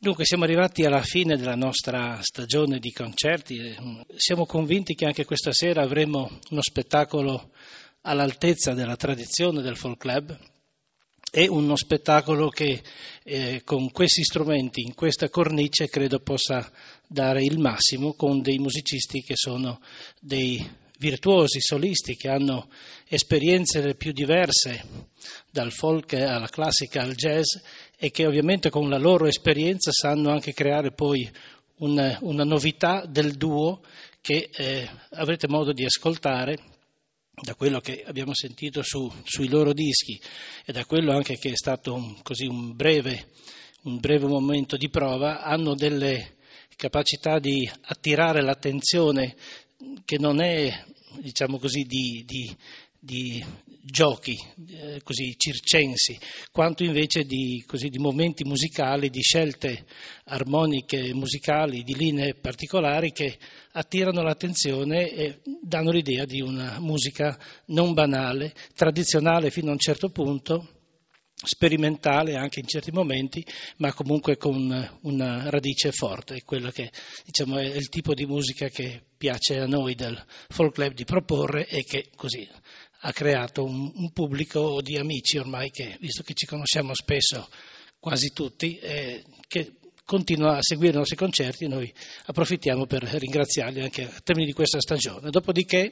Dunque, siamo arrivati alla fine della nostra stagione di concerti. Siamo convinti che anche questa sera avremo uno spettacolo all'altezza della tradizione del folk club e uno spettacolo che con questi strumenti, in questa cornice, credo possa dare il massimo con dei musicisti che sono dei virtuosi solisti che hanno esperienze le più diverse, dal folk alla classica al jazz, e che ovviamente con la loro esperienza sanno anche creare poi una novità del duo che avrete modo di ascoltare da quello che abbiamo sentito sui loro dischi e da quello anche che è stato un breve momento di prova. Hanno delle capacità di attirare l'attenzione che non è, diciamo così, di giochi così circensi, quanto invece di momenti musicali, di scelte armoniche musicali, di linee particolari che attirano l'attenzione e danno l'idea di una musica non banale, tradizionale fino a un certo punto, sperimentale anche in certi momenti, ma comunque con una radice forte. È quello che diciamo è il tipo di musica che piace a noi del folk club di proporre e che così ha creato un pubblico di amici ormai che, visto che ci conosciamo spesso quasi tutti, che continua a seguire i nostri concerti. Noi approfittiamo per ringraziarli anche a termini di questa stagione. Dopodiché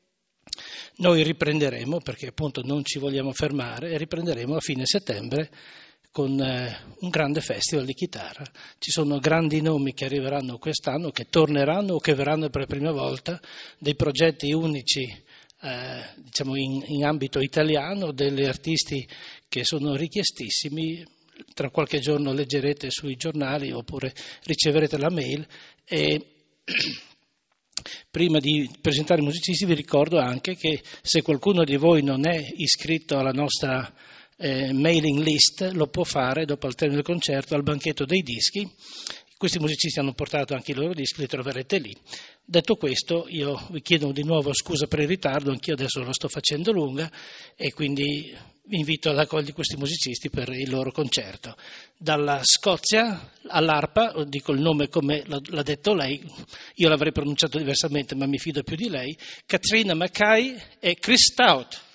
noi riprenderemo, perché appunto non ci vogliamo fermare, e riprenderemo a fine settembre con un grande festival di chitarra. Ci sono grandi nomi che arriveranno quest'anno, che torneranno o che verranno per la prima volta, dei progetti unici diciamo in ambito italiano, degli artisti che sono richiestissimi. Tra qualche giorno leggerete sui giornali oppure riceverete la mail. E prima di presentare i musicisti vi ricordo anche che se qualcuno di voi non è iscritto alla nostra mailing list, lo può fare dopo al termine del concerto al banchetto dei dischi. Questi musicisti hanno portato anche i loro dischi, li troverete lì. Detto questo, io vi chiedo di nuovo scusa per il ritardo, anch'io adesso lo sto facendo lunga e quindi vi invito ad accogliere questi musicisti per il loro concerto. Dalla Scozia all'arpa, dico il nome come l'ha detto lei, io l'avrei pronunciato diversamente ma mi fido più di lei, Katrina Mackay e Chris Stout.